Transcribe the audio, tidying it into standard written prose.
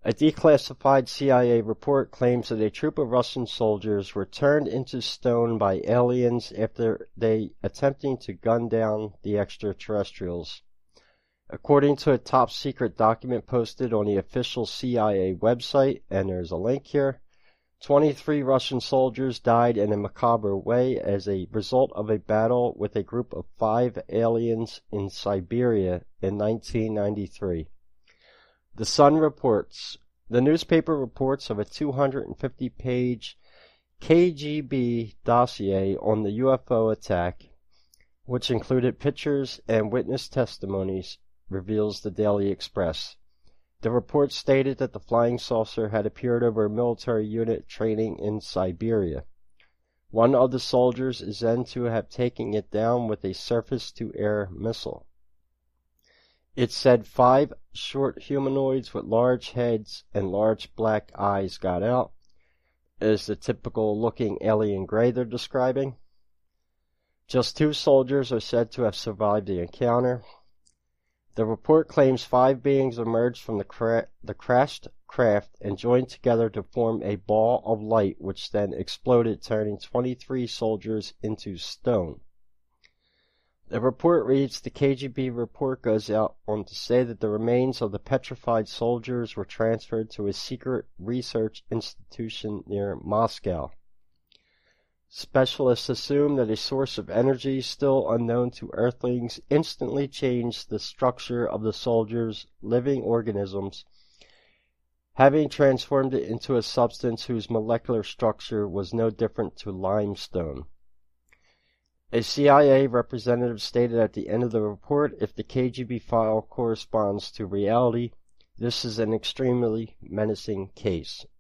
A declassified CIA report claims that a troop of Russian soldiers were turned into stone by aliens after they attempting to gun down the extraterrestrials. According to a top-secret document posted on the official CIA website, and there's a link here, 23 Russian soldiers died in a macabre way as a result of a battle with a group of 5 aliens in Siberia in 1993. The Sun reports. The newspaper reports of a 250-page KGB dossier on the UFO attack, which included pictures and witness testimonies, reveals the Daily Express. The report stated that the flying saucer had appeared over a military unit training in Siberia. One of the soldiers is said to have taken it down with a surface-to-air missile. It said 5 short humanoids with large heads and large black eyes got out. It is the typical-looking alien gray they're describing. Just 2 soldiers are said to have survived the encounter. The report claims 5 beings emerged from the crashed craft and joined together to form a ball of light, which then exploded, turning 23 soldiers into stone. The report reads, the KGB report goes out on to say that the remains of the petrified soldiers were transferred to a secret research institution near Moscow. Specialists assume that a source of energy still unknown to Earthlings instantly changed the structure of the soldiers' living organisms, having transformed it into a substance whose molecular structure was no different to limestone. A CIA representative stated at the end of the report, if the KGB file corresponds to reality, this is an extremely menacing case.